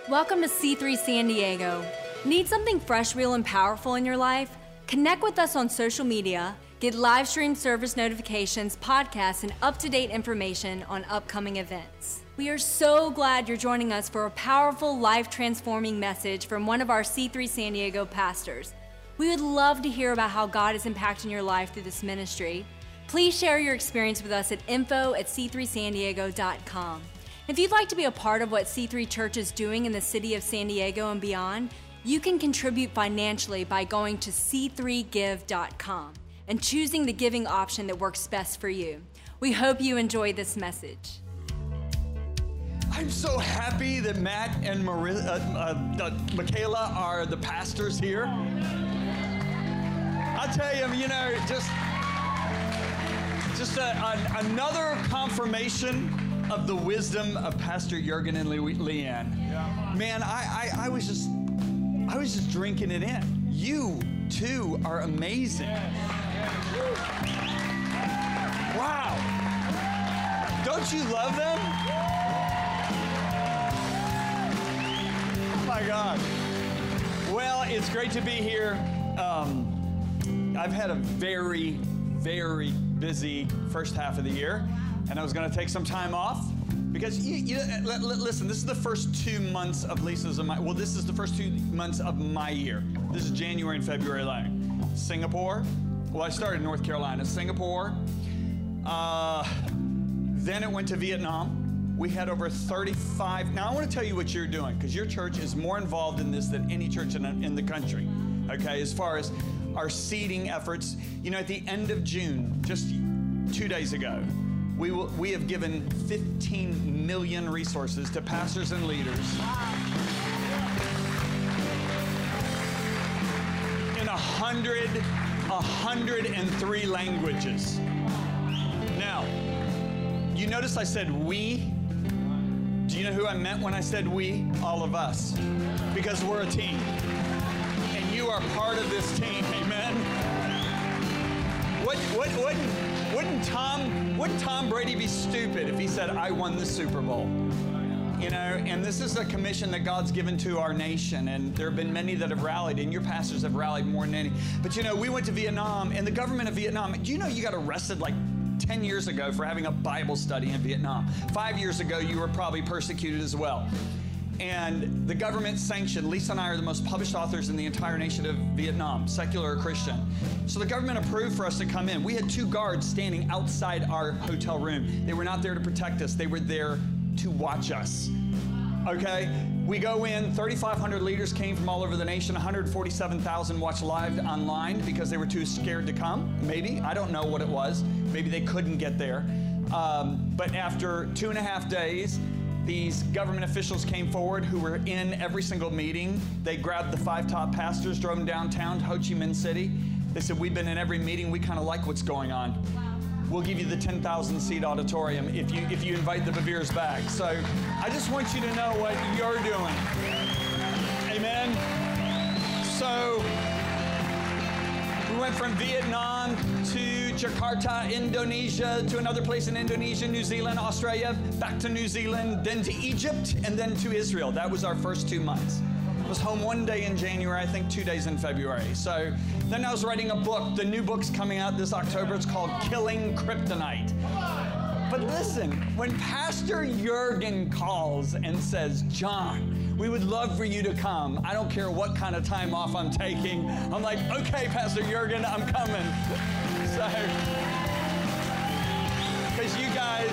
Welcome to C3 San Diego. Need something fresh, real, and powerful in your life? Connect with us on social media, get live stream service notifications, podcasts, and up-to-date information on upcoming events. We are so glad you're joining us for a powerful, life-transforming message from one of our C3 San Diego pastors. We would love to hear about how God is impacting your life through this ministry. Please share your experience with us at info@c3sandiego.com. If you'd like to be a part of what C3 Church is doing in the city of San Diego and beyond, you can contribute financially by going to c3give.com and choosing the giving option that works best for you. We hope you enjoy this message. I'm so happy that Matt and Michaela are the pastors here. I tell you, just another confirmation of the wisdom of Pastor Jurgen and Leanne. Yeah. Man, I was just drinking it in. You two are amazing. Wow. Don't you love them? Oh my God. Well, it's great to be here. I've had a very, very busy first half of the year. And I was going to take some time off because, listen, this is the first 2 months of Lisa's and this is the first 2 months of my year. This is January and February alone. Singapore. Well, I started in North Carolina. Singapore. Then it went to Vietnam. We had over 35. Now, I want to tell you what you're doing because your church is more involved in this than any church in the country, okay, as far as our seeding efforts. At the end of June, just 2 days ago, we have given 15 million resources to pastors and leaders in 103 languages. Now, you notice I said we. Do you know who I meant when I said we? All of us. Because we're a team. And you are part of this team, amen? Wouldn't Tom Brady be stupid if he said, I won the Super Bowl? And this is a commission that God's given to our nation, and there have been many that have rallied, and your pastors have rallied more than any. But we went to Vietnam, and the government of Vietnam, do you know you got arrested like 10 years ago for having a Bible study in Vietnam? 5 years ago, you were probably persecuted as well. And the government sanctioned, Lisa and I are the most published authors in the entire nation of Vietnam, secular or Christian. So the government approved for us to come in. We had 2 guards standing outside our hotel room. They were not there to protect us. They were there to watch us. Okay? We go in, 3,500 leaders came from all over the nation. 147,000 watched live online because they were too scared to come. Maybe. I don't know what it was. Maybe they couldn't get there. But after 2.5 days, these government officials came forward who were in every single meeting. They grabbed the 5 top pastors, drove them downtown to Ho Chi Minh City. They said, we've been in every meeting. We kind of like what's going on. Wow. We'll give you the 10,000 seat auditorium if you invite the Beveres back. So I just want you to know what you're doing. Amen. So we went from Vietnam to Jakarta, Indonesia, to another place in Indonesia, New Zealand, Australia, back to New Zealand, then to Egypt, and then to Israel. That was our first 2 months. I was home 1 day in January, I think 2 days in February. So then I was writing a book. The new book's coming out this October. It's called Killing Kryptonite. But listen, when Pastor Jurgen calls and says, John, we would love for you to come. I don't care what kind of time off I'm taking. I'm like, okay, Pastor Jurgen, I'm coming. So, because you guys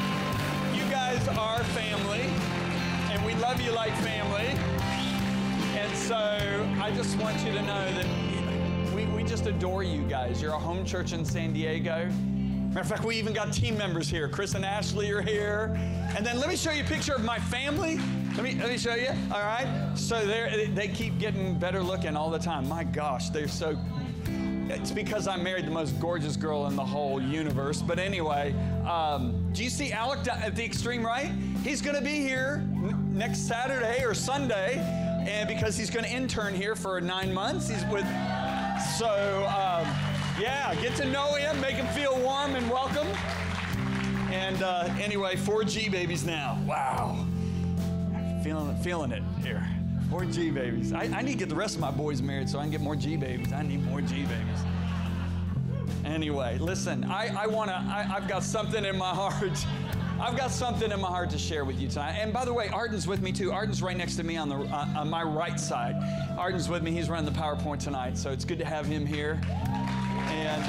are family, and we love you like family. And so I just want you to know that we just adore you guys. You're a home church in San Diego. Matter of fact, we even got team members here. Chris and Ashley are here. And then let me show you a picture of my family. Let me show you. All right. So they keep getting better looking all the time. My gosh, they're so. It's because I married the most gorgeous girl in the whole universe. But anyway, do you see Alec at the extreme right? He's going to be here next Saturday or Sunday, and because he's going to intern here for 9 months. He's with. So. Yeah, get to know him, make him feel warm and welcome. And anyway, 4G babies now. Wow. Feeling it here. More G babies. I need to get the rest of my boys married so I can get more G babies. I need more G babies. Anyway, listen, I've got something in my heart. I've got something in my heart to share with you tonight. And by the way, Arden's with me too. Arden's right next to me on my right side. Arden's with me. He's running the PowerPoint tonight, so it's good to have him here. And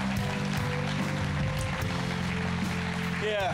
yeah.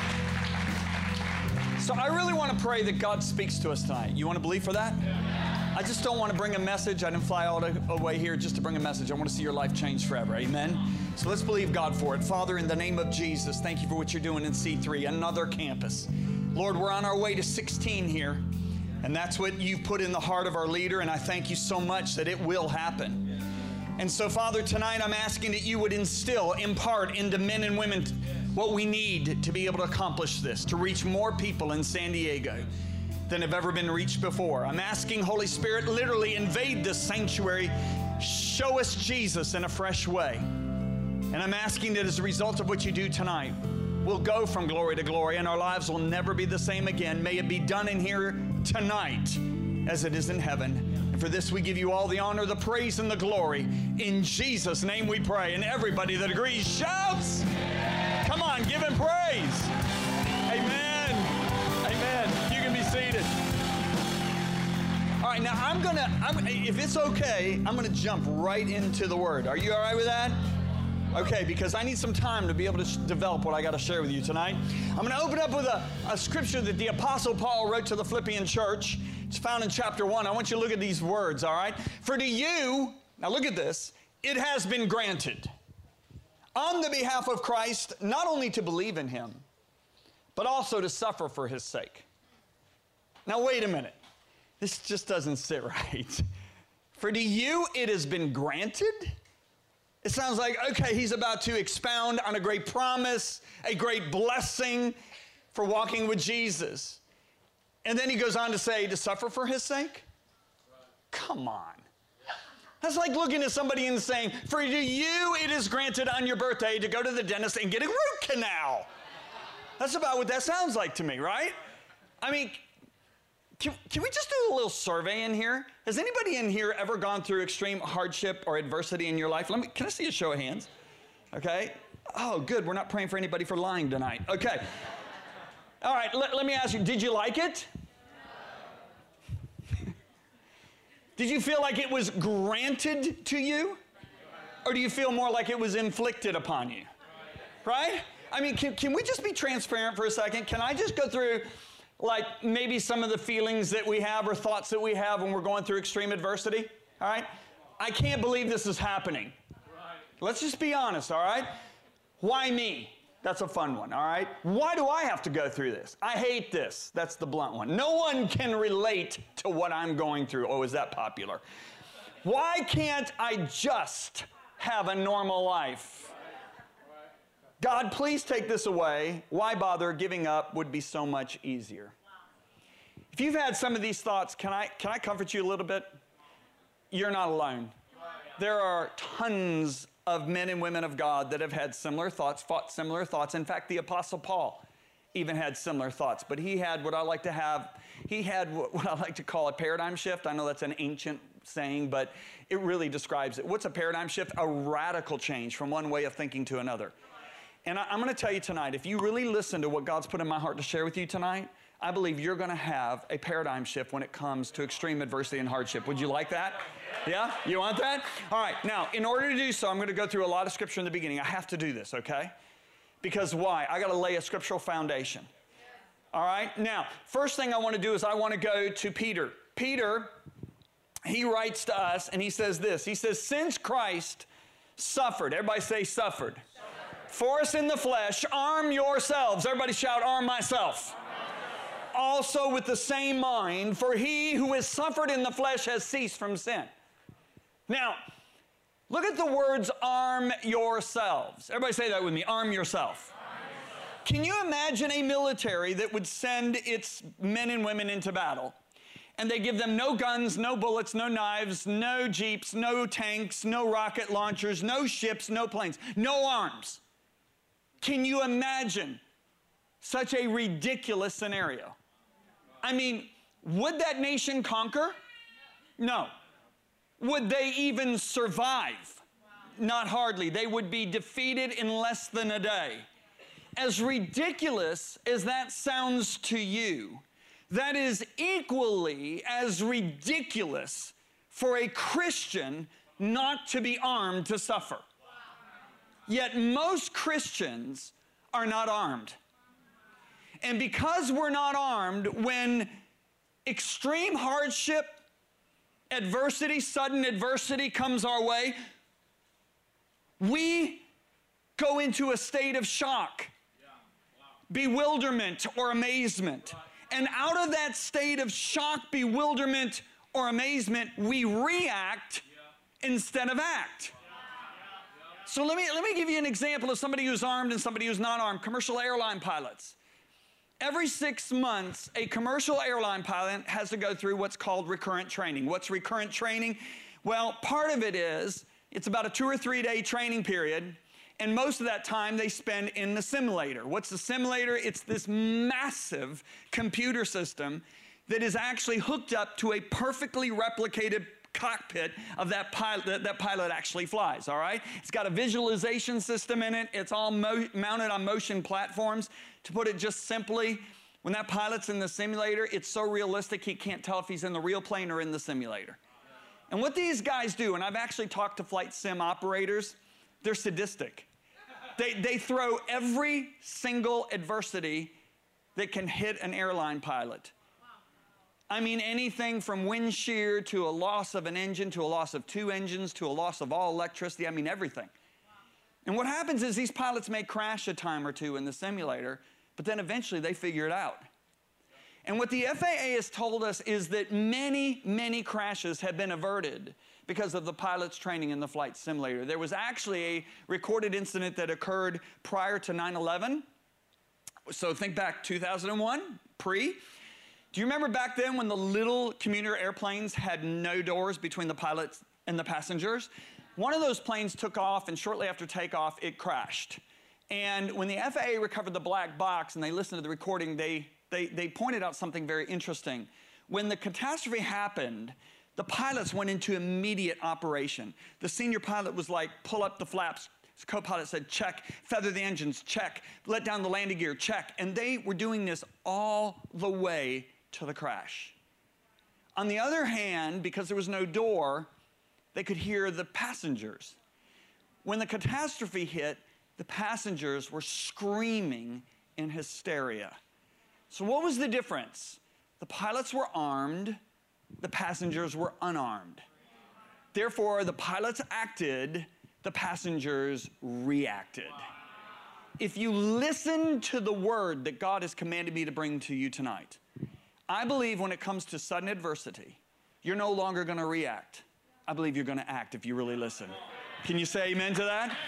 So I really want to pray that God speaks to us tonight. You want to believe for that? I just don't want to bring a message. I didn't fly all the way here just to bring a message. I want to see your life change forever. Amen? So let's believe God for it. Father, in the name of Jesus, thank you for what you're doing in C3, another campus. Lord, we're on our way to 16 here, and that's what you've put in the heart of our leader, and I thank you so much that it will happen. And so, Father, tonight I'm asking that you would impart into men and women what we need to be able to accomplish this, to reach more people in San Diego than have ever been reached before. I'm asking, Holy Spirit, literally invade this sanctuary, show us Jesus in a fresh way. And I'm asking that as a result of what you do tonight, we'll go from glory to glory and our lives will never be the same again. May it be done in here tonight as it is in heaven. And for this we give you all the honor, the praise, and the glory. In Jesus' name we pray. And everybody that agrees shouts. Come on, give him praise. Amen. Amen. You can be seated. All right, now if it's okay, I'm gonna jump right into the word. Are you all right with that? Okay, because I need some time to be able to develop what I got to share with you tonight. I'm going to open up with a scripture that the Apostle Paul wrote to the Philippian church. It's found in chapter 1. I want you to look at these words, all right? For to you, now look at this, it has been granted on the behalf of Christ, not only to believe in him, but also to suffer for his sake. Now, wait a minute. This just doesn't sit right. For to you, it has been granted. It sounds like, okay, he's about to expound on a great promise, a great blessing for walking with Jesus. And then he goes on to say, to suffer for his sake? Come on. That's like looking at somebody and saying, for to you it is granted on your birthday to go to the dentist and get a root canal. That's about what that sounds like to me, right? I mean, can we just do a little survey in here? Has anybody in here ever gone through extreme hardship or adversity in your life? Can I see a show of hands? Okay. Oh, good. We're not praying for anybody for lying tonight. Okay. All right. Let me ask you, did you like it? Did you feel like it was granted to you? Or do you feel more like it was inflicted upon you? Right? I mean, can we just be transparent for a second? Can I just go through like maybe some of the feelings that we have or thoughts that we have when we're going through extreme adversity? All right? I can't believe this is happening. Let's just be honest, all right? Why me? That's a fun one, all right? Why do I have to go through this? I hate this. That's the blunt one. No one can relate to what I'm going through. Oh, is that popular? Why can't I just have a normal life? God, please take this away. Why bother? Giving up would be so much easier. If you've had some of these thoughts, can I comfort you a little bit? You're not alone. There are tons of men and women of God that have had similar thoughts, fought similar thoughts. In fact, the Apostle Paul even had similar thoughts. But he had what I like to call a paradigm shift. I know that's an ancient saying, but it really describes it. What's a paradigm shift? A radical change from one way of thinking to another. And I'm going to tell you tonight, if you really listen to what God's put in my heart to share with you tonight, I believe you're going to have a paradigm shift when it comes to extreme adversity and hardship. Would you like that? Yeah? You want that? All right. Now, in order to do so, I'm going to go through a lot of scripture in the beginning. I have to do this, okay? Because why? I got to lay a scriptural foundation. All right? Now, first thing I want to do is I want to go to Peter. Peter, he writes to us and he says this. He says, since Christ suffered, everybody say suffered. For us in the flesh, arm yourselves. Everybody shout, arm myself. Also with the same mind, for he who has suffered in the flesh has ceased from sin. Now, look at the words, arm yourselves. Everybody say that with me, arm yourself. Can you imagine a military that would send its men and women into battle? And they give them no guns, no bullets, no knives, no jeeps, no tanks, no rocket launchers, no ships, no planes, no arms. Can you imagine such a ridiculous scenario? I mean, Would that nation conquer? No. Would they even survive? Not hardly. They would be defeated in less than a day. As ridiculous as that sounds to you, that is equally as ridiculous for a Christian not to be armed to suffer. Yet most Christians are not armed. And because we're not armed, when extreme hardship, adversity, sudden adversity comes our way, we go into a state of shock, bewilderment, or amazement. And out of that state of shock, bewilderment, or amazement, we react instead of act. So let me give you an example of somebody who's armed and somebody who's not armed. Commercial airline pilots. Every 6 months, a commercial airline pilot has to go through what's called recurrent training. What's recurrent training? Well, part of it is, it's about a 2 or 3 day training period, and most of that time they spend in the simulator. What's the simulator? It's this massive computer system that is actually hooked up to a perfectly replicated cockpit of that pilot actually flies, all right? It's got a visualization system in it. It's all mounted on motion platforms. To put it just simply, when that pilot's in the simulator, it's so realistic he can't tell if he's in the real plane or in the simulator. And what these guys do, and I've actually talked to flight sim operators, they're sadistic. They throw every single adversity that can hit an airline pilot. I mean, anything from wind shear to a loss of an engine, to a loss of 2 engines, to a loss of all electricity. I mean, everything. And what happens is these pilots may crash a time or two in the simulator, but then eventually they figure it out. And what the FAA has told us is that many, many crashes have been averted because of the pilot's training in the flight simulator. There was actually a recorded incident that occurred prior to 9/11. So think back 2001, pre. Do you remember back then when the little commuter airplanes had no doors between the pilots and the passengers? One of those planes took off, and shortly after takeoff, it crashed. And when the FAA recovered the black box and they listened to the recording, they pointed out something very interesting. When the catastrophe happened, the pilots went into immediate operation. The senior pilot was like, pull up the flaps. His co-pilot said, check. Feather the engines, check. Let down the landing gear, check. And they were doing this all the way to the crash. On the other hand, because there was no door, they could hear the passengers. When the catastrophe hit, the passengers were screaming in hysteria. So what was the difference? The pilots were armed, the passengers were unarmed. Therefore, the pilots acted, the passengers reacted. If you listen to the word that God has commanded me to bring to you tonight, I believe when it comes to sudden adversity, you're no longer going to react. I believe you're going to act if you really listen. Can you say amen to that?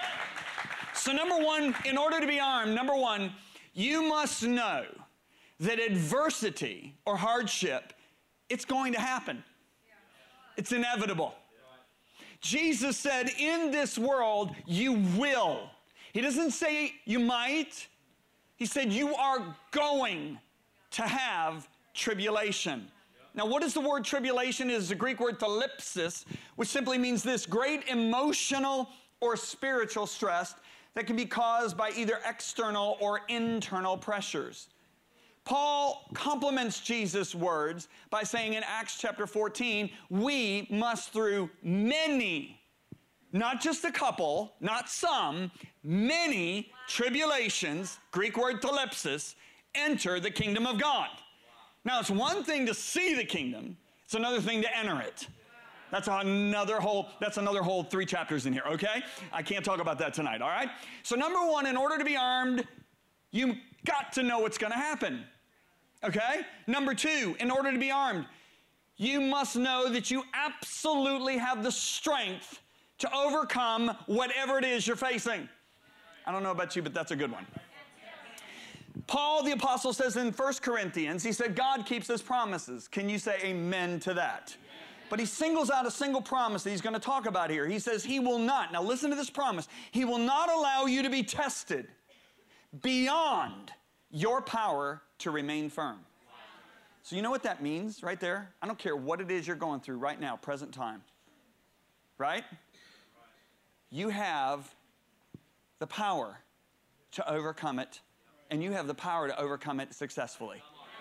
So number one, in order to be armed, number one, you must know that adversity or hardship, it's going to happen. It's inevitable. Jesus said, in this world, you will. He doesn't say you might. He said, you are going to have tribulation. Now, what is the word tribulation? It is the Greek word thalipsis, which simply means this: great emotional or spiritual stress that can be caused by either external or internal pressures. Paul complements Jesus' words by saying in Acts chapter 14, we must through many, not just a couple, not some, many tribulations, Greek word thalipsis, enter the kingdom of God. Now, it's one thing to see the kingdom. It's another thing to enter it. That's another whole 3 chapters in here, okay? I can't talk about that tonight, all right? So number one, in order to be armed, you got to know what's going to happen, okay? Number two, in order to be armed, you must know that you absolutely have the strength to overcome whatever it is you're facing. I don't know about you, but that's a good one. Paul, the apostle, says in 1 Corinthians, he said, God keeps his promises. Can you say amen to that? But he singles out a single promise that he's going to talk about here. He says he will not, now listen to this promise, he will not allow you to be tested beyond your power to remain firm. So you know what that means right there? I don't care what it is you're going through right now, present time. Right? You have the power to overcome it, and you have the power to overcome it successfully.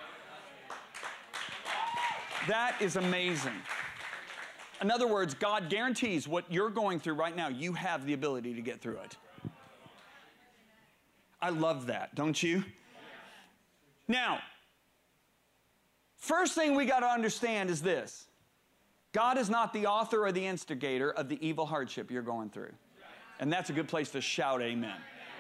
That is amazing. In other words, God guarantees what you're going through right now, you have the ability to get through it. I love that, don't you? Now, first thing we got to understand is this. God is not the author or the instigator of the evil hardship you're going through. And that's a good place to shout amen.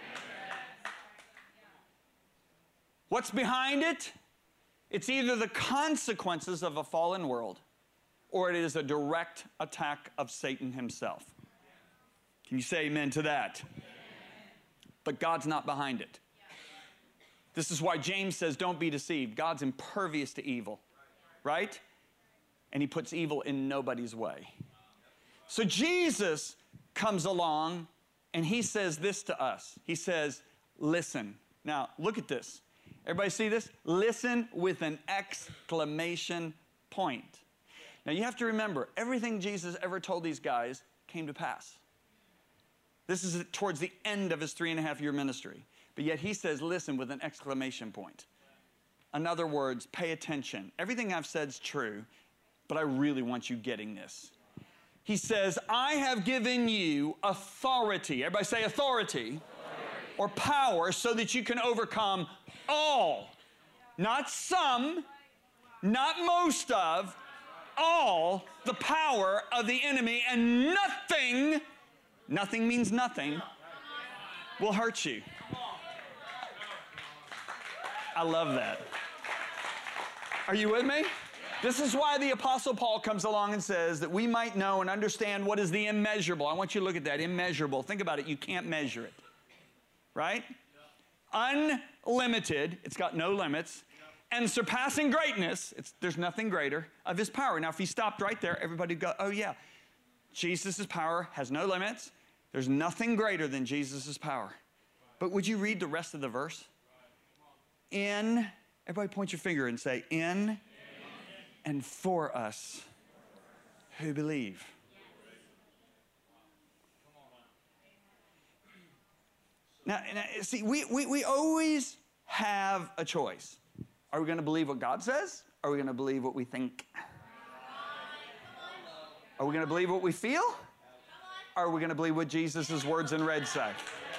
What's behind it? It's either the consequences of a fallen world, or it is a direct attack of Satan himself. Can you say amen to that? But God's not behind it. This is why James says, don't be deceived. God's impervious to evil, right? And he puts evil in nobody's way. So Jesus comes along and he says this to us. He says, listen. Now, look at this. Everybody see this? Listen with an exclamation point. Now, you have to remember, everything Jesus ever told these guys came to pass. This is towards the end of his 3.5-year ministry. But yet he says, listen with an exclamation point. In other words, pay attention. Everything I've said is true, but I really want you getting this. He says, I have given you authority. Everybody say authority. Or power so that you can overcome all. Not some, not most of, all the power of the enemy, and nothing means nothing, will hurt you. I love that. Are you with me? This is why the Apostle Paul comes along and says that we might know and understand what is the immeasurable. I want you to look at that, immeasurable. Think about it. You can't measure it, right? Unlimited. It's got no limits. And surpassing greatness, there's nothing greater, of his power. Now, if he stopped right there, everybody would go, oh, yeah. Jesus' power has no limits. There's nothing greater than Jesus' power. But would you read the rest of the verse? Everybody point your finger and say, in and for us who believe. Now, see, we always have a choice. Are we going to believe what God says? Or are we going to believe what we think? Are we going to believe what we feel? Or are we going to believe what Jesus' words in red say?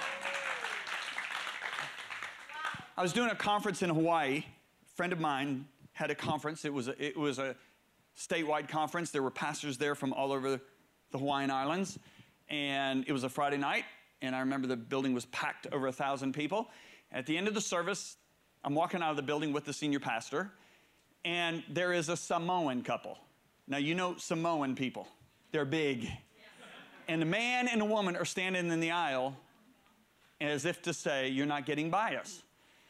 I was doing a conference in Hawaii. A friend of mine had a conference. It was a statewide conference. There were pastors there from all over the Hawaiian Islands. And it was a Friday night. And I remember the building was packed over 1,000 people. At the end of the service, I'm walking out of the building with the senior pastor. And there is a Samoan couple. Now, you know Samoan people. They're big. And a man and a woman are standing in the aisle as if to say, you're not getting by us.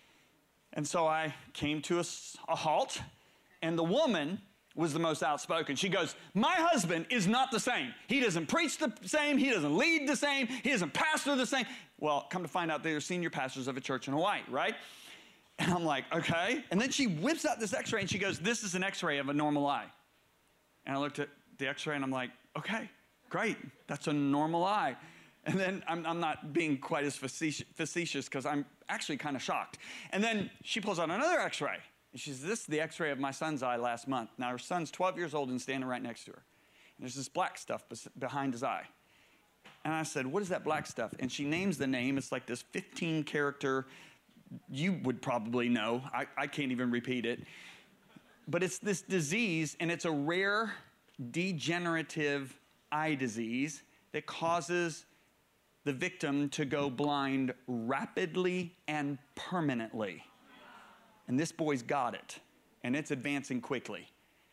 And so I came to a halt, and the woman was the most outspoken. She goes, my husband is not the same. He doesn't preach the same. He doesn't lead the same. He doesn't pastor the same. Well, come to find out they're senior pastors of a church in Hawaii, right? And I'm like, okay. And then she whips out this x-ray, and she goes, this is an x-ray of a normal eye. And I looked at the x-ray, and I'm like, okay, great. That's a normal eye. And then I'm not being quite as facetious because I'm actually kind of shocked. And then she pulls out another x-ray. And she says, this is the x-ray of my son's eye last month. Now, her son's 12 years old and standing right next to her. And there's this black stuff behind his eye. And I said, what is that black stuff? And she names the name. It's like this 15-character, you would probably know. I can't even repeat it. But it's this disease, and it's a rare degenerative eye disease that causes the victim to go blind rapidly and permanently. And this boy's got it, and it's advancing quickly.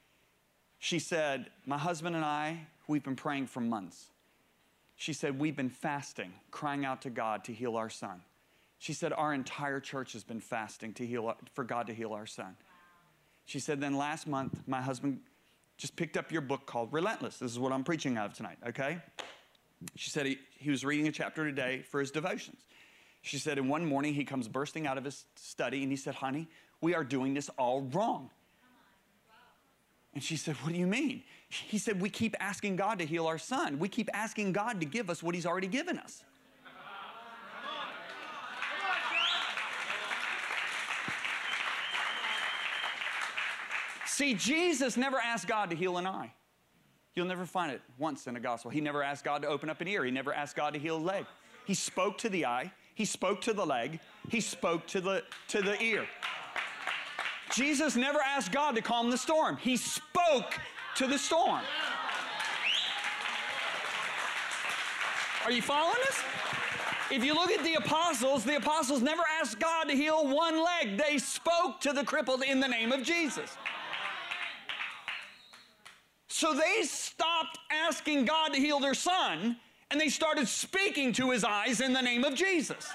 She said, my husband and I, we've been praying for months. She said, we've been fasting, crying out to God to heal our son. She said, our entire church has been fasting for God to heal our son. She said, then last month, my husband just picked up your book called Relentless. This is what I'm preaching out of tonight, okay? She said he was reading a chapter a day for his devotions. She said, and one morning he comes bursting out of his study and he said, honey, we are doing this all wrong. And she said, what do you mean? He said, we keep asking God to heal our son. We keep asking God to give us what he's already given us. See, Jesus never asked God to heal an eye. You'll never find it once in the gospel. He never asked God to open up an ear. He never asked God to heal a leg. He spoke to the eye. He spoke to the leg. He spoke to the ear. Jesus never asked God to calm the storm. He spoke to the storm. Are you following this? If you look at the apostles never asked God to heal one leg. They spoke to the crippled in the name of Jesus. So they stopped asking God to heal their son, and they started speaking to his eyes in the name of Jesus.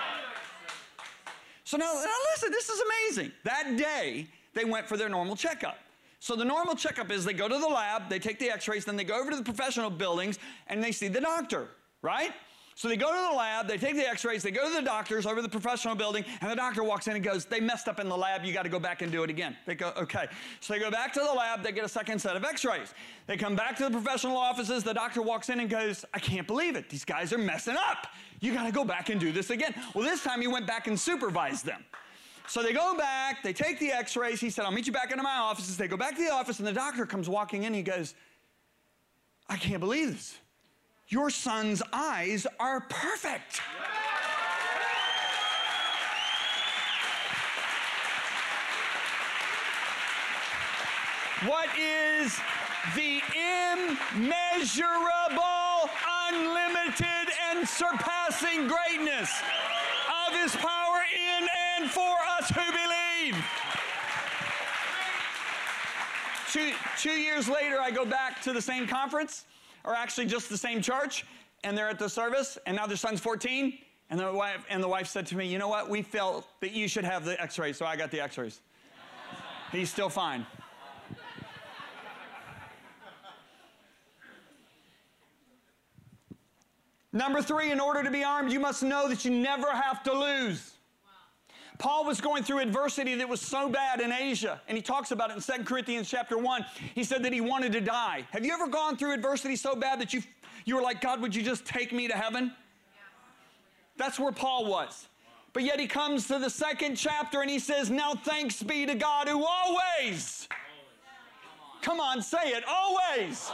So now listen, this is amazing. That day, they went for their normal checkup. So the normal checkup is they go to the lab, they take the x-rays, then they go over to the professional buildings, and they see the doctor, right? So they go to the lab, they take the x-rays, they go to the doctors over the professional building, and the doctor walks in and goes, they messed up in the lab, you got to go back and do it again. They go, okay. So they go back to the lab, they get a second set of x-rays. They come back to the professional offices, the doctor walks in and goes, I can't believe it, these guys are messing up. You got to go back and do this again. Well, this time he went back and supervised them. So they go back, they take the x-rays, he said, I'll meet you back into my offices. They go back to the office, and the doctor comes walking in, and he goes, I can't believe this. Your son's eyes are perfect. What is the immeasurable, unlimited, and surpassing greatness of his power in and for us who believe? 2 years later, I go back to the same conference, or actually just the same church, and they're at the service, and now their son's 14, and the wife said to me, you know what, we felt that you should have the x-rays, so I got the x-rays. He's still fine. Number 3, in order to be armed, you must know that you never have to lose. Paul was going through adversity that was so bad in Asia, and he talks about it in 2 Corinthians chapter 1. He said that he wanted to die. Have you ever gone through adversity so bad that you were like, God, would you just take me to heaven? That's where Paul was. But yet he comes to the 2nd chapter and he says, now thanks be to God who always, come on, say it, always,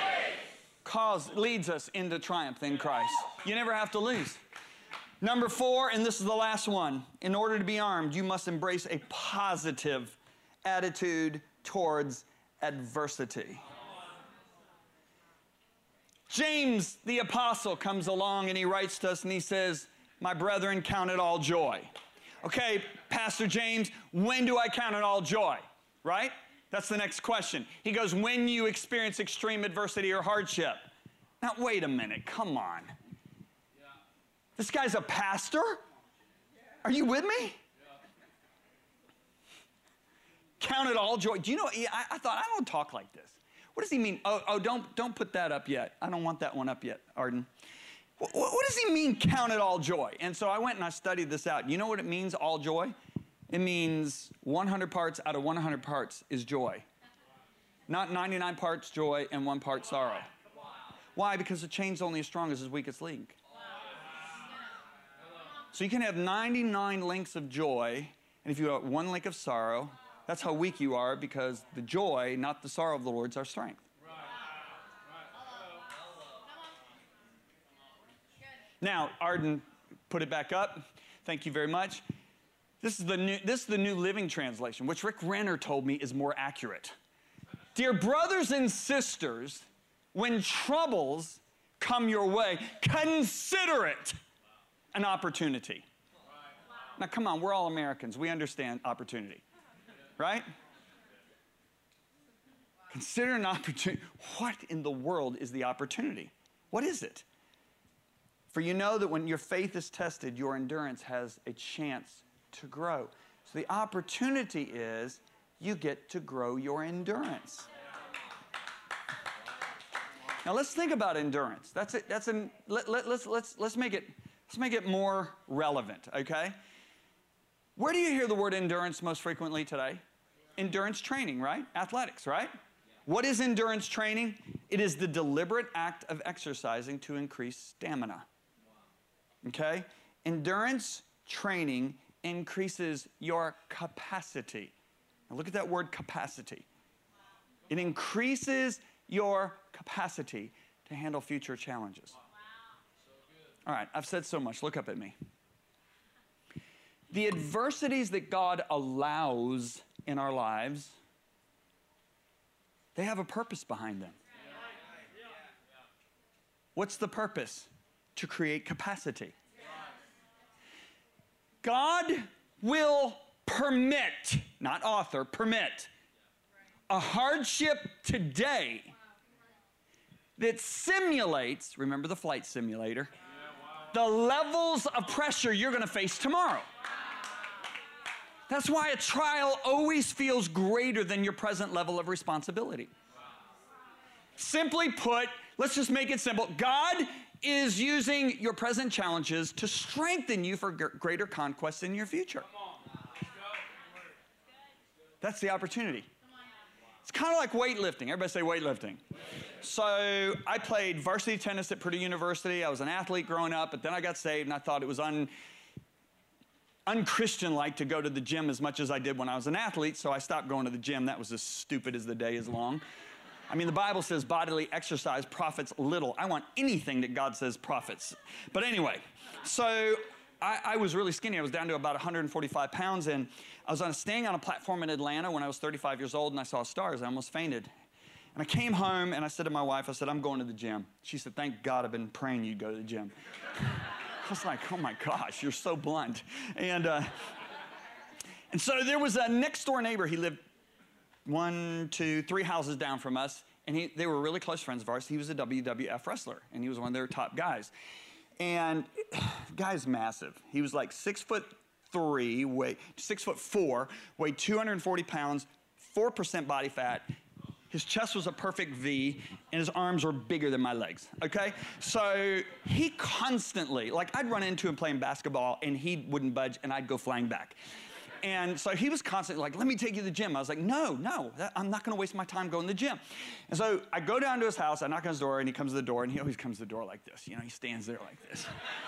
leads us into triumph in Christ. You never have to lose. Number 4, and this is the last one. In order to be armed, you must embrace a positive attitude towards adversity. James, the apostle, comes along and he writes to us and he says, my brethren, count it all joy. Okay, Pastor James, when do I count it all joy? Right? That's the next question. He goes, when you experience extreme adversity or hardship. Now, wait a minute, come on. This guy's a pastor? Are you with me? Count it all joy. Do you know, I thought, I don't talk like this. What does he mean? Don't put that up yet. I don't want that one up yet, Arden. What does he mean, count it all joy? And so I went and I studied this out. You know what it means, all joy? It means 100 parts out of 100 parts is joy. Not 99 parts joy and 1 part sorrow. Why? Because the chain's only as strong as its weakest link. So you can have 99 links of joy, and if you have 1 link of sorrow, that's how weak you are, because the joy, not the sorrow of the Lord, is our strength. Now, Arden put it back up. Thank you very much. This is the New Living Translation, which Rick Renner told me is more accurate. Dear brothers and sisters, when troubles come your way, consider it an opportunity. Now, come on, we're all Americans. We understand opportunity, right? Consider an opportunity. What in the world is the opportunity? What is it? For you know that when your faith is tested, your endurance has a chance to grow. So the opportunity is you get to grow your endurance. Now let's think about endurance. Let's make it more relevant, okay? Where do you hear the word endurance most frequently today? Endurance training, right? Athletics, right? What is endurance training? It is the deliberate act of exercising to increase stamina. Okay? Endurance training increases your capacity. Now look at that word capacity. It increases your capacity to handle future challenges. All right, I've said so much. Look up at me. The adversities that God allows in our lives, they have a purpose behind them. What's the purpose? To create capacity. God will permit, not author, permit a hardship today that simulates, remember the flight simulator, the levels of pressure you're going to face tomorrow. That's why a trial always feels greater than your present level of responsibility. Simply put, let's just make it simple. God is using your present challenges to strengthen you for greater conquests in your future. That's the opportunity. It's kind of like weightlifting. Everybody say weightlifting. So I played varsity tennis at Purdue University. I was an athlete growing up, but then I got saved and I thought it was unchristian-like to go to the gym as much as I did when I was an athlete, so I stopped going to the gym. That was as stupid as the day is long. I mean, the Bible says bodily exercise profits little. I want anything that God says profits. But anyway, so I was really skinny. I was down to about 145 pounds, and I was staying on a platform in Atlanta when I was 35 years old, and I saw stars. I almost fainted. And I came home, and I said to my wife, I said, I'm going to the gym. She said, thank God I've been praying you'd go to the gym. I was like, oh my gosh, you're so blunt. And so there was a next door neighbor. He lived 1, 2, 3 houses down from us, and they were really close friends of ours. He was a WWF wrestler, and he was one of their top guys. And the guy's massive. He was like 6'3", 6'4", weighed 240 pounds, 4% body fat. His chest was a perfect V, and his arms were bigger than my legs, okay? So he constantly, like I'd run into him playing basketball, and he wouldn't budge, and I'd go flying back. And so he was constantly like, let me take you to the gym. I was like, no, I'm not going to waste my time going to the gym. And so I go down to his house, I knock on his door, and he comes to the door, and he always comes to the door like this. You know, he stands there like this.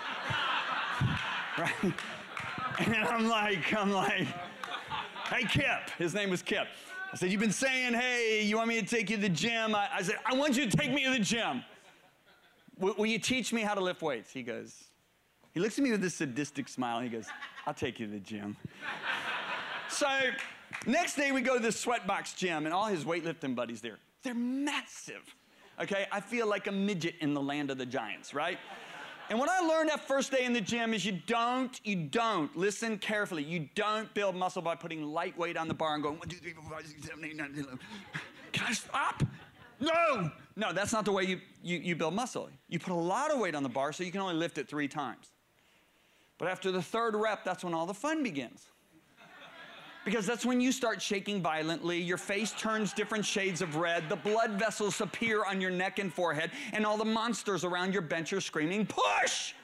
Right? And I'm like, hey, Kip. His name was Kip. I said, you've been saying, hey, you want me to take you to the gym? I said, I want you to take me to the gym. Will you teach me how to lift weights? He looks at me with this sadistic smile. He goes, I'll take you to the gym. So next day we go to the Sweatbox gym, and all his weightlifting buddies there. They're massive. Okay, I feel like a midget in the land of the giants, right? And what I learned that first day in the gym is you don't, listen carefully, you don't build muscle by putting light weight on the bar and going 1, 2, 3, 4, 5, 6, 7, 8, 9, 10, 11. Can I stop? No, that's not the way you build muscle. You put a lot of weight on the bar so you can only lift it 3 times. But after the 3rd rep, that's when all the fun begins. Because that's when you start shaking violently, your face turns different shades of red, the blood vessels appear on your neck and forehead, and all the monsters around your bench are screaming, push!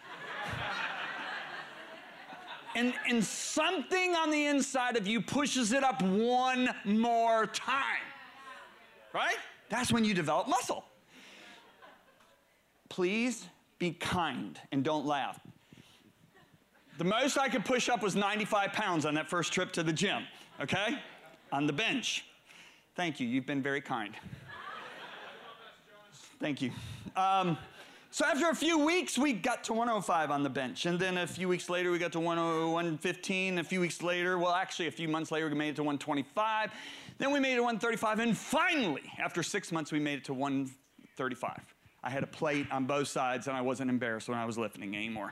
And something on the inside of you pushes it up one more time. Right? That's when you develop muscle. Please be kind and don't laugh. The most I could push up was 95 pounds on that first trip to the gym, okay? On the bench. Thank you. You've been very kind. Thank you. So after a few weeks, we got to 105 on the bench. And then a few weeks later, we got to 115. A few weeks later, well, actually, a few months later, we made it to 125. Then we made it to 135. And finally, after 6 months, we made it to 135. I had a plate on both sides, and I wasn't embarrassed when I was lifting anymore.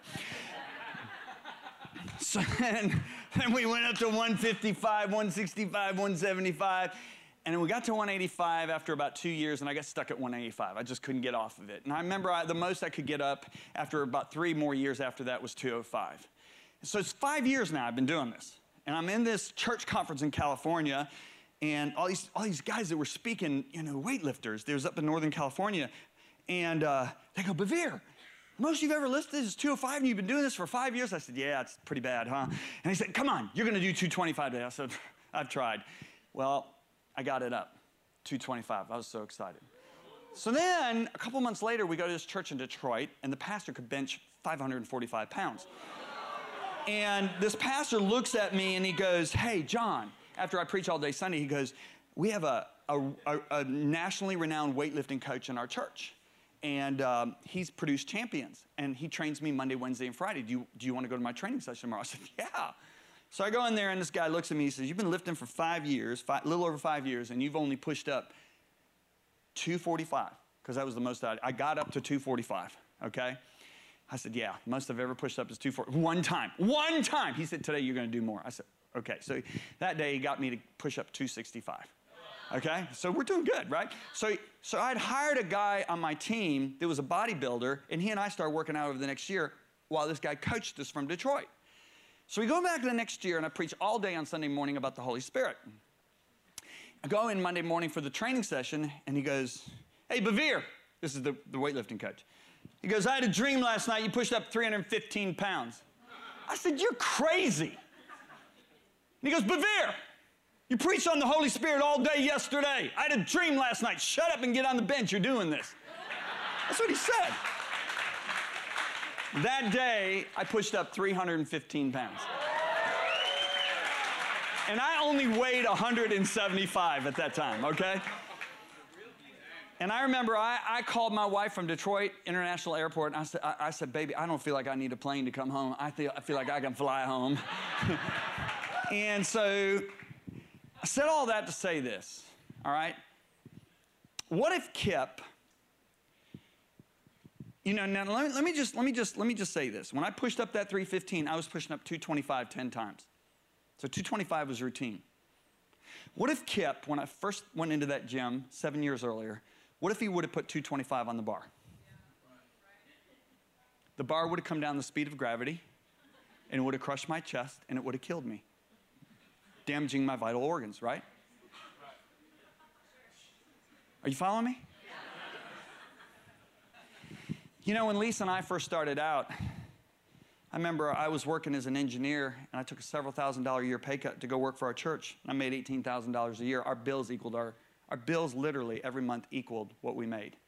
So then we went up to 155, 165, 175, and then we got to 185 after about 2 years, and I got stuck at 185. I just couldn't get off of it. And I remember the most I could get up after about 3 more years after that was 205. So it's 5 years now I've been doing this. And I'm in this church conference in California, and all these guys that were speaking, weightlifters, they was up in Northern California, and they go, Bevere, most you've ever lifted is 205, and you've been doing this for 5 years? I said, yeah, it's pretty bad, huh? And he said, come on, you're going to do 225 today. I said, I've tried. Well, I got it up. 225. I was so excited. So then, a couple months later, we go to this church in Detroit, and the pastor could bench 545 pounds. And this pastor looks at me and he goes, hey, John, after I preach all day Sunday, he goes, we have a nationally renowned weightlifting coach in our church. And he's produced champions. And he trains me Monday, Wednesday, and Friday. Do you want to go to my training session tomorrow? I said, yeah. So I go in there, and this guy looks at me. He says, you've been lifting for 5 years, a little over 5 years, and you've only pushed up 245, because that was the most I got up to 245, okay? I said, yeah, most I've ever pushed up is 240. One time. He said, today you're going to do more. I said, okay. So that day he got me to push up 265, okay? So we're doing good, right? So I'd hired a guy on my team that was a bodybuilder, and he and I started working out over the next year while this guy coached us from Detroit. So we go back the next year, and I preach all day on Sunday morning about the Holy Spirit. I go in Monday morning for the training session, and he goes, hey, Bevere, this is the weightlifting coach. He goes, I had a dream last night. You pushed up 315 pounds. I said, you're crazy. And he goes, Bevere, you preached on the Holy Spirit all day yesterday. I had a dream last night. Shut up and get on the bench. You're doing this. That's what he said. That day, I pushed up 315 pounds. And I only weighed 175 at that time, okay? And I remember I called my wife from Detroit International Airport, and I said, baby, I don't feel like I need a plane to come home. I feel like I can fly home. And so I said all that to say this, all right? What if Kip... You know, now let me just say this. When I pushed up that 315, I was pushing up 225 10 times. So 225 was routine. What if Kip, when I first went into that gym 7 years earlier, what if he would have put 225 on the bar? The bar would have come down the speed of gravity, and it would have crushed my chest, and it would have killed me, damaging my vital organs, right? Are you following me? You know, when Lisa and I first started out, I remember I was working as an engineer, and I took a several $1,000s a year pay cut to go work for our church. I made $18,000 a year. Our bills equaled our bills literally every month equaled what we made.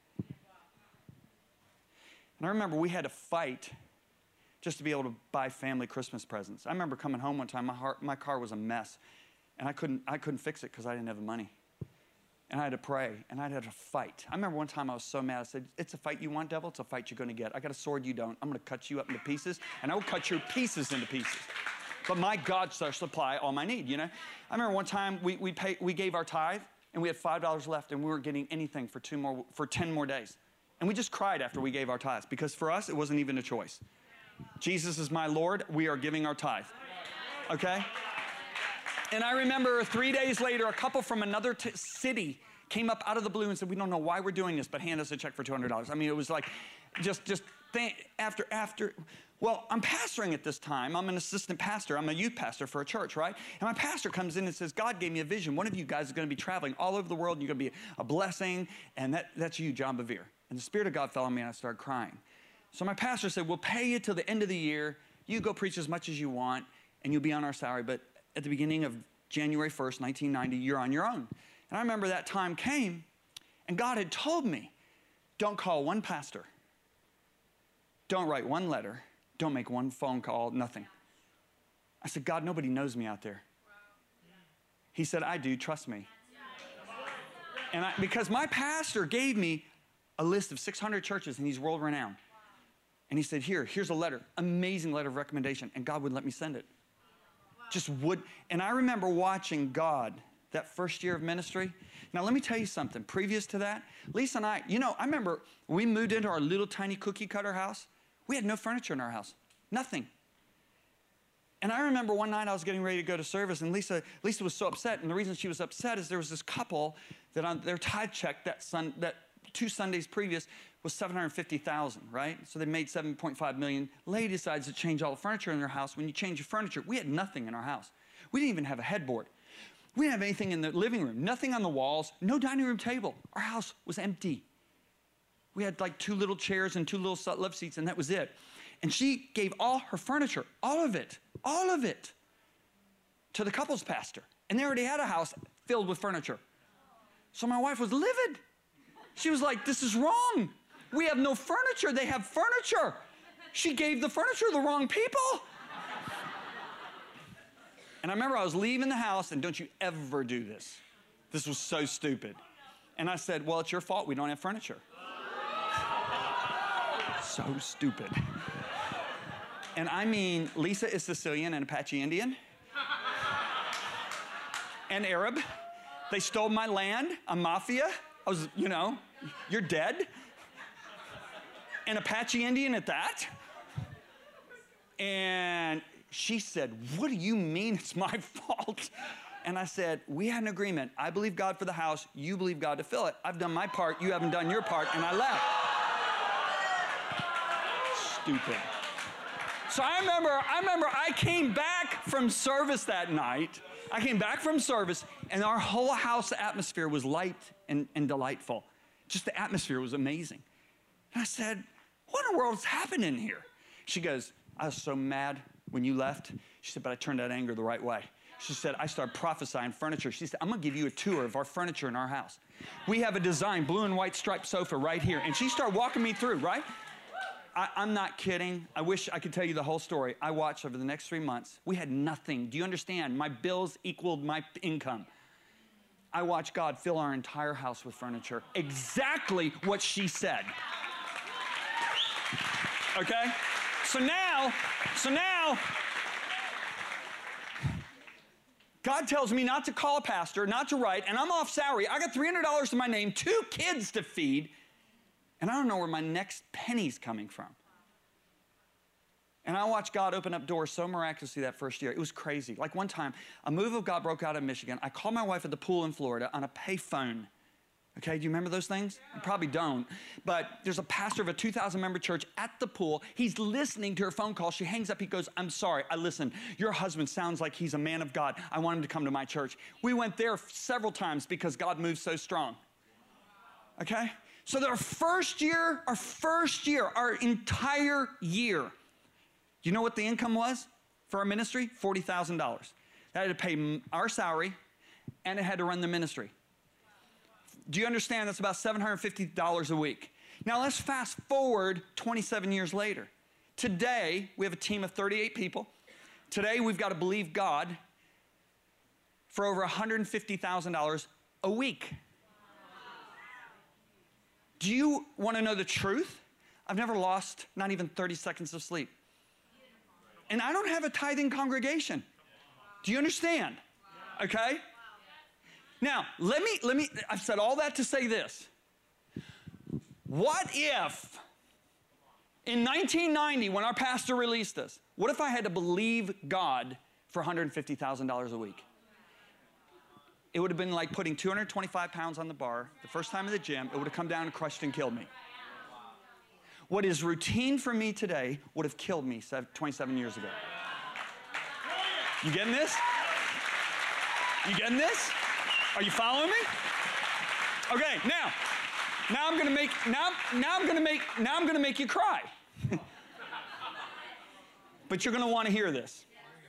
And I remember we had to fight just to be able to buy family Christmas presents. I remember coming home one time, my car was a mess, and I couldn't fix it because I didn't have the money. And I had to pray, and I had to fight. I remember one time I was so mad. I said, it's a fight you want, devil. It's a fight you're going to get. I got a sword you don't. I'm going to cut you up into pieces, and I will cut your pieces into pieces. But my God shall supply all my need, you know? I remember one time we gave our tithe, and we had $5 left, and we weren't getting anything for 10 more days. And we just cried after we gave our tithes, because for us, it wasn't even a choice. Jesus is my Lord. We are giving our tithe, okay? And I remember 3 days later, a couple from another city came up out of the blue and said, we don't know why we're doing this, but hand us a check for $200. I mean, it was like, well, I'm pastoring at this time. I'm an assistant pastor. I'm a youth pastor for a church, right? And my pastor comes in and says, God gave me a vision. One of you guys is going to be traveling all over the world, and you're going to be a blessing, and that's you, John Bevere. And the Spirit of God fell on me, and I started crying. So my pastor said, we'll pay you till the end of the year. You go preach as much as you want, and you'll be on our salary, but at the beginning of January 1st, 1990, you're on your own. And I remember that time came, and God had told me, don't call one pastor. Don't write one letter. Don't make one phone call, nothing. I said, God, nobody knows me out there. He said, I do, trust me. And because my pastor gave me a list of 600 churches, and he's world renowned. And he said, here's a letter, amazing letter of recommendation, and God would let me send it. Just would. And I remember watching God that first year of ministry. Now, let me tell you something. Previous to that, Lisa and I, I remember we moved into our little tiny cookie cutter house. We had no furniture in our house, nothing. And I remember one night I was getting ready to go to service, and Lisa was so upset. And the reason she was upset is there was this couple that on their tithe check that 2 Sundays previous was $750,000, right? So they made $7.5 million. Lady decides to change all the furniture in their house. When you change your furniture, we had nothing in our house. We didn't even have a headboard. We didn't have anything in the living room, nothing on the walls, no dining room table. Our house was empty. We had like 2 little chairs and 2 little love seats, and that was it. And she gave all her furniture, all of it, to the couples pastor. And they already had a house filled with furniture. So my wife was livid. She was like, this is wrong. We have no furniture. They have furniture. She gave the furniture to the wrong people. And I remember I was leaving the house, and don't you ever do this. This was so stupid. And I said, well, it's your fault we don't have furniture. So stupid. And I mean, Lisa is Sicilian and Apache Indian. And Arab. They stole my land. I'm mafia. I was, you're dead. And Apache Indian at that. And she said, what do you mean it's my fault? And I said, we had an agreement. I believe God for the house. You believe God to fill it. I've done my part. You haven't done your part. And I left. Stupid. So I remember I came back from service that night. I came back from service, and our whole house atmosphere was light and delightful. Just the atmosphere was amazing. And I said, what in the world is happening here? She goes, I was so mad when you left. She said, but I turned that anger the right way. She said, I started prophesying furniture. She said, I'm going to give you a tour of our furniture in our house. We have a design, blue and white striped sofa right here. And she started walking me through, right? I'm not kidding. I wish I could tell you the whole story. I watched over the next 3 months. We had nothing. Do you understand? My bills equaled my income. I watched God fill our entire house with furniture. Exactly what she said. Okay? So now, God tells me not to call a pastor, not to write, and I'm off salary. I got $300 to my name, 2 kids to feed, and I don't know where my next penny's coming from. And I watched God open up doors so miraculously that first year. It was crazy. Like one time, a move of God broke out in Michigan. I called my wife at the pool in Florida on a payphone. Okay, do you remember those things? You probably don't. But there's a pastor of a 2,000-member church at the pool. He's listening to her phone call. She hangs up. He goes, I'm sorry. I listened. Your husband sounds like he's a man of God. I want him to come to my church. We went there several times because God moves so strong. Okay? So our first year, our entire year, do you know what the income was for our ministry? $40,000. That had to pay our salary, and it had to run the ministry. Do you understand that's about $750 a week? Now let's fast forward 27 years later. Today, we have a team of 38 people. Today, we've got to believe God for over $150,000 a week. Do you want to know the truth? I've never lost not even 30 seconds of sleep. And I don't have a tithing congregation. Do you understand? Okay? Now, let me, I've said all that to say this. What if, in 1990, when our pastor released us, what if I had to believe God for $150,000 a week? It would have been like putting 225 pounds on the bar the first time in the gym. It would have come down and crushed and killed me. What is routine for me today would have killed me 27 years ago. You getting this? You getting this? Are you following me? Okay, now I'm gonna make you cry. But you're gonna want to hear this.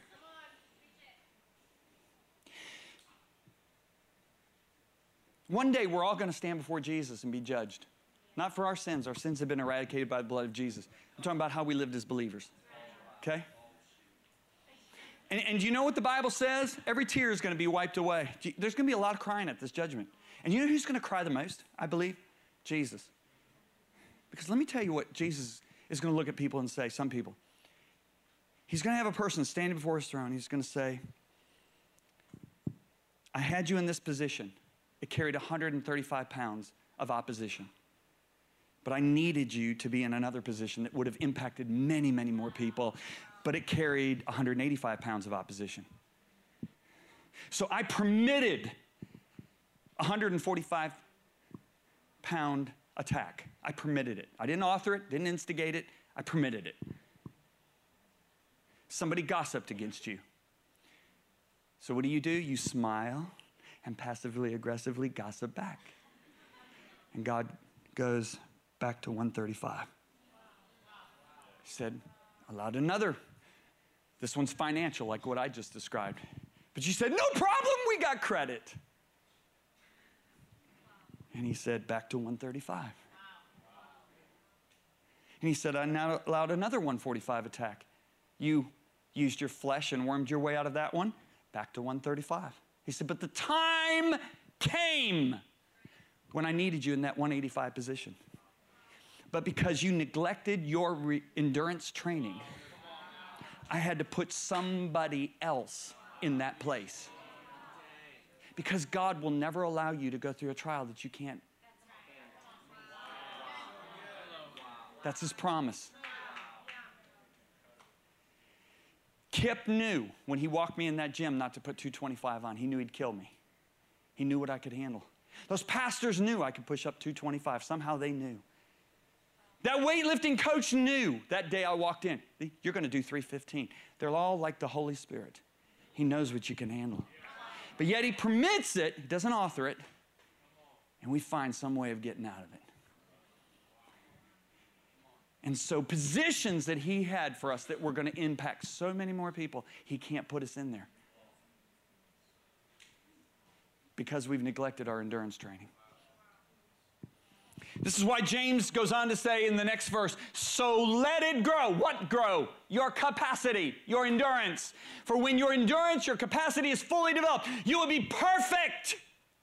One day we're all gonna stand before Jesus and be judged. Not for our sins. Our sins have been eradicated by the blood of Jesus. I'm talking about how we lived as believers. Okay? And do you know what the Bible says? Every tear is going to be wiped away. There's going to be a lot of crying at this judgment. And you know who's going to cry the most, I believe? Jesus. Because let me tell you what Jesus is going to look at people and say, some people. He's going to have a person standing before his throne. He's going to say, I had you in this position. It carried 135 pounds of opposition. But I needed you to be in another position that would have impacted many, many more people. But it carried 185 pounds of opposition. So I permitted a 145-pound attack. I permitted it. I didn't author it, didn't instigate it. I permitted it. Somebody gossiped against you. So what do? You smile and passively, aggressively gossip back. And God goes back to 135. He said, allowed another. This one's financial, like what I just described. But you said, no problem, we got credit. And he said, back to 135. And he said, I now allowed another 145 attack. You used your flesh and wormed your way out of that one, back to 135. He said, but the time came when I needed you in that 185 position. But because you neglected your endurance training, I had to put somebody else in that place. Because God will never allow you to go through a trial that you can't. That's his promise. Kip knew when he walked me in that gym not to put 225 on. He knew he'd kill me. He knew what I could handle. Those pastors knew I could push up 225. Somehow they knew. That weightlifting coach knew that day I walked in. You're going to do 315. They're all like the Holy Spirit. He knows what you can handle. But yet he permits it. He doesn't author it. And we find some way of getting out of it. And so positions that he had for us that were going to impact so many more people, he can't put us in there. Because we've neglected our endurance training. This is why James goes on to say in the next verse, so let it grow. What grow? Your capacity, your endurance. For when your endurance, your capacity is fully developed, you will be perfect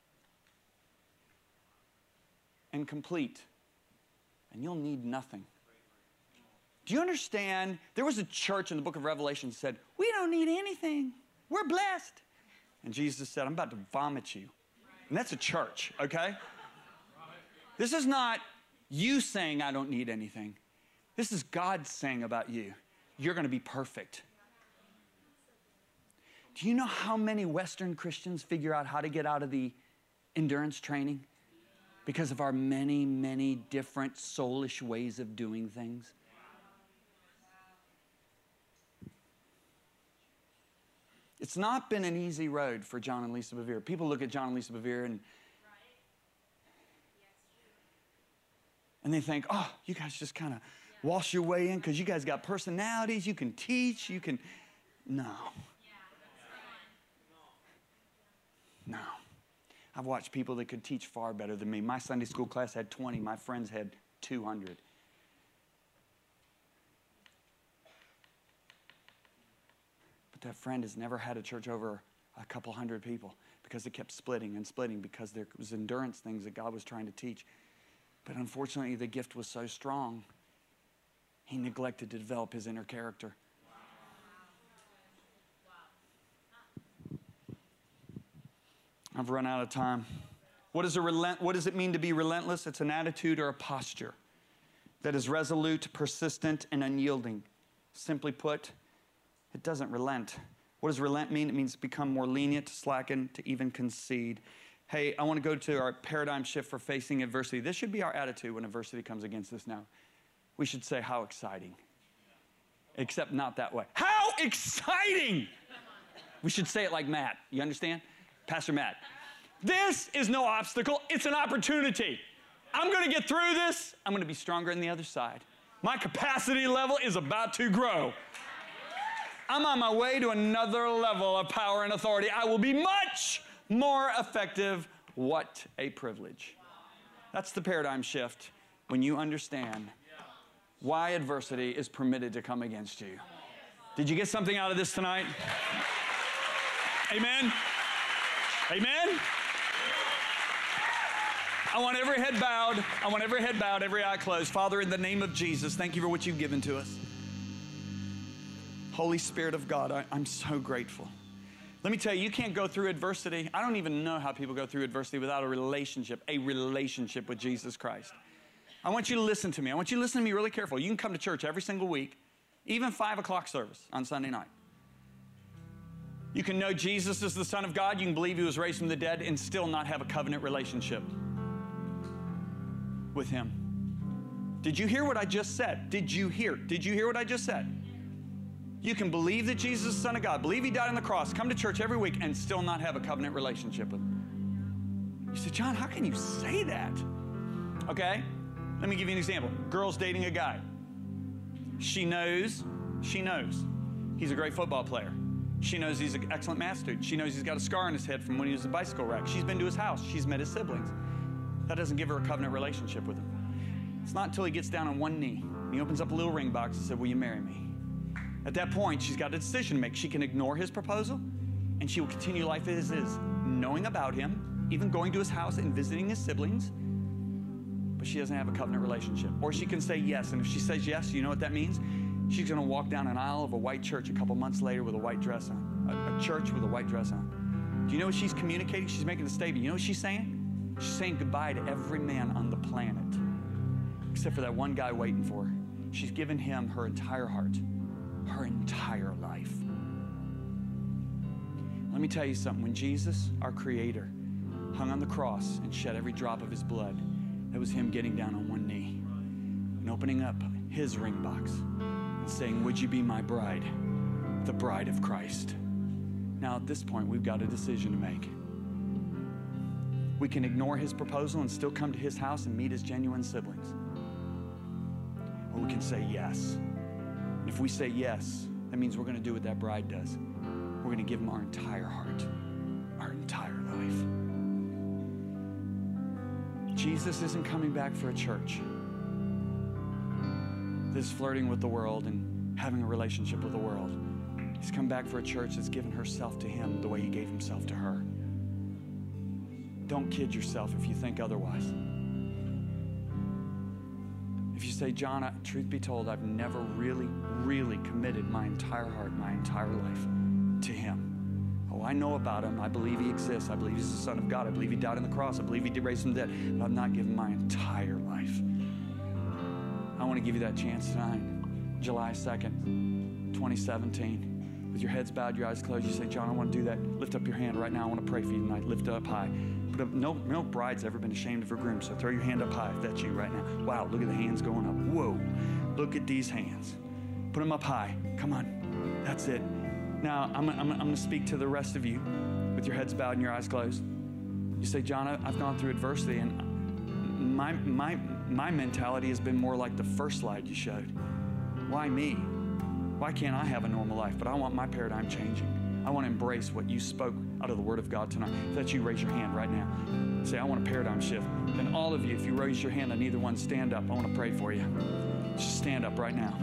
and complete. And you'll need nothing. Do you understand? There was a church in the book of Revelation that said, we don't need anything. We're blessed. And Jesus said, I'm about to vomit you. And that's a church, okay? This is not you saying I don't need anything. This is God saying about you, you're going to be perfect. Do you know how many Western Christians figure out how to get out of the endurance training? Because of our many, many different soulish ways of doing things. It's not been an easy road for John and Lisa Bevere. People look at John and Lisa Bevere and they think, oh, you guys just kind of wash your way in because you guys got personalities, you can teach, you can... No. No. I've watched people that could teach far better than me. My Sunday school class had 20. My friends had 200. But that friend has never had a church over a couple hundred people because it kept splitting and splitting because there was endurance things that God was trying to teach. But unfortunately, the gift was so strong, he neglected to develop his inner character. I've run out of time. What does it mean to be relentless? It's an attitude or a posture that is resolute, persistent, and unyielding. Simply put, it doesn't relent. What does relent mean? It means to become more lenient, to slacken, to even concede. Hey, I want to go to our paradigm shift for facing adversity. This should be our attitude when adversity comes against us now. We should say, how exciting. Except not that way. How exciting! We should say it like Matt. You understand? Pastor Matt. This is no obstacle. It's an opportunity. I'm going to get through this. I'm going to be stronger on the other side. My capacity level is about to grow. I'm on my way to another level of power and authority. I will be much more effective. What a privilege. That's the paradigm shift when you understand why adversity is permitted to come against you. Did you get something out of this tonight? Amen? Amen? I want every head bowed. I want every head bowed, every eye closed. Father, in the name of Jesus, thank you for what you've given to us. Holy Spirit of God, I'm so grateful. Let me tell you, you can't go through adversity. I don't even know how people go through adversity without a relationship with Jesus Christ. I want you to listen to me. I want you to listen to me really carefully. You can come to church every single week, even 5 o'clock service on Sunday night. You can know Jesus is the Son of God. You can believe he was raised from the dead and still not have a covenant relationship with him. Did you hear what I just said? Did you hear what I just said? You can believe that Jesus is the Son of God, believe he died on the cross, come to church every week, and still not have a covenant relationship with him. You say, John, how can you say that? Okay, let me give you an example. Girl's dating a guy. She knows he's a great football player. She knows he's an excellent math student. She knows he's got a scar on his head from when he was a bicycle wreck. She's been to his house. She's met his siblings. That doesn't give her a covenant relationship with him. It's not until he gets down on one knee. He opens up a little ring box and said, will you marry me? At that point, she's got a decision to make. She can ignore his proposal, and she will continue life as is, knowing about him, even going to his house and visiting his siblings, but she doesn't have a covenant relationship. Or she can say yes, and if she says yes, you know what that means? She's going to walk down an aisle of a white church a couple months later with a white dress on, a church with a white dress on. Do you know what she's communicating? She's making a statement. You know what she's saying? She's saying goodbye to every man on the planet, except for that one guy waiting for her. She's given him her entire heart, her entire life. Let me tell you something. When Jesus, our Creator, hung on the cross and shed every drop of his blood, that was him getting down on one knee and opening up his ring box and saying, would you be my bride, the bride of Christ? Now, at this point, we've got a decision to make. We can ignore his proposal and still come to his house and meet his genuine siblings. Or we can say yes. And if we say yes, that means we're going to do what that bride does. We're going to give him our entire heart, our entire life. Jesus isn't coming back for a church that's flirting with the world and having a relationship with the world. He's come back for a church that's given herself to him the way he gave himself to her. Don't kid yourself if you think otherwise. If you say, John, truth be told, I've never really committed my entire heart, my entire life to him. Oh, I know about him. I believe he exists. I believe he's the Son of God. I believe he died on the cross. I believe he raised from the dead. But I've not given my entire life. I want to give you that chance tonight, July 2nd, 2017. With your heads bowed, your eyes closed, you say, John, I want to do that. Lift up your hand right now. I want to pray for you tonight. Lift it up high. Put up, no bride's ever been ashamed of her groom, so throw your hand up high if that's you right now. Wow, look at the hands going up. Whoa, look at these hands. Put them up high. Come on. That's it. Now, I'm going to speak to the rest of you with your heads bowed and your eyes closed. You say, John, I've gone through adversity, and my mentality has been more like the first slide you showed. Why me? Why can't I have a normal life? But I want my paradigm changing. I want to embrace what you spoke out of the Word of God tonight. If that's you, raise your hand right now. Say, I want a paradigm shift. Then all of you, if you raise your hand on either one, stand up. I want to pray for you. Just stand up right now.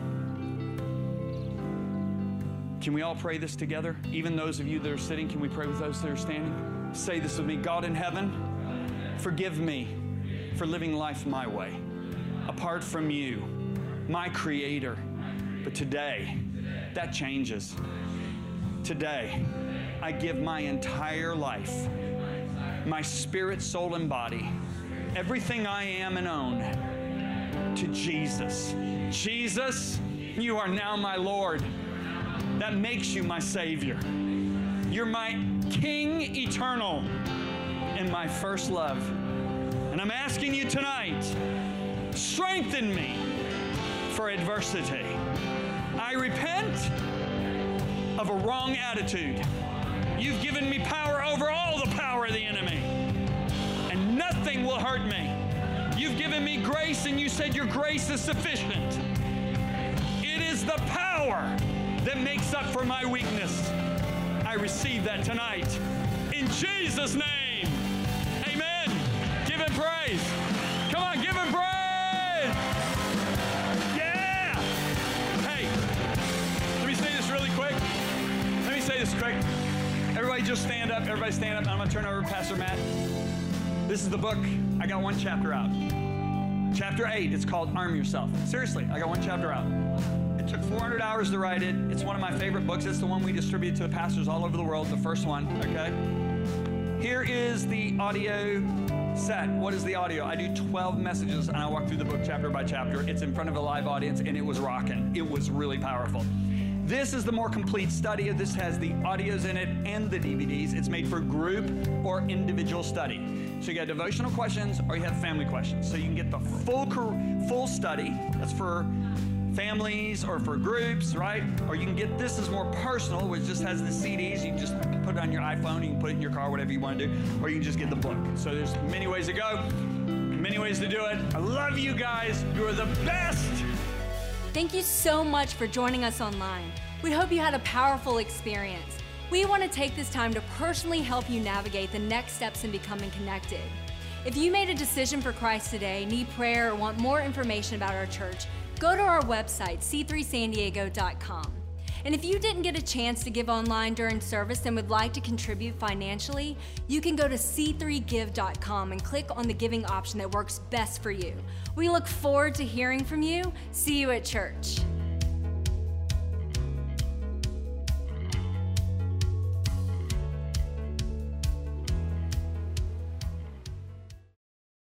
Can we all pray this together? Even those of you that are sitting, can we pray with those that are standing? Say this with me. God in heaven, forgive me for living life my way, apart from you, my Creator. But today, that changes. Today, I give my entire life, my spirit, soul, and body, everything I am and own, to Jesus. Jesus, you are now my Lord. That makes you my Savior. You're my King eternal and my first love. And I'm asking you tonight, strengthen me for adversity. I repent of a wrong attitude. You've given me power over all the power of the enemy, and nothing will hurt me. You've given me grace, and you said your grace is sufficient. It is the power that makes up for my weakness. I receive that tonight. In Jesus' name, amen. Give him praise. Come on, give him praise. Yeah. Hey, let me say this really quick. Let me say this quick. Everybody just stand up. Everybody stand up. I'm going to turn over to Pastor Matt. This is the book. I got one chapter out. Chapter 8. It's called Arm Yourself. Seriously, I got one chapter out. It took 400 hours to write it. It's one of my favorite books. It's the one we distribute to the pastors all over the world, the first one, okay? Here is the audio set. What is the audio? I do 12 messages, and I walk through the book chapter by chapter. It's in front of a live audience, and it was rocking. It was really powerful. This is the more complete study. This has the audios in it and the DVDs. It's made for group or individual study. So you got devotional questions or you have family questions. So you can get the full study. That's for families or for groups, right? Or you can get this is more personal, which just has the CDs. You can just put it on your iPhone. You can put it in your car, whatever you want to do. Or you can just get the book. So there's many ways to go, many ways to do it. I love you guys. You are the best. Thank you so much for joining us online. We hope you had a powerful experience. We want to take this time to personally help you navigate the next steps in becoming connected. If you made a decision for Christ today, need prayer, or want more information about our church, go to our website, c3sandiego.com. And if you didn't get a chance to give online during service and would like to contribute financially, you can go to c3give.com and click on the giving option that works best for you. We look forward to hearing from you. See you at church.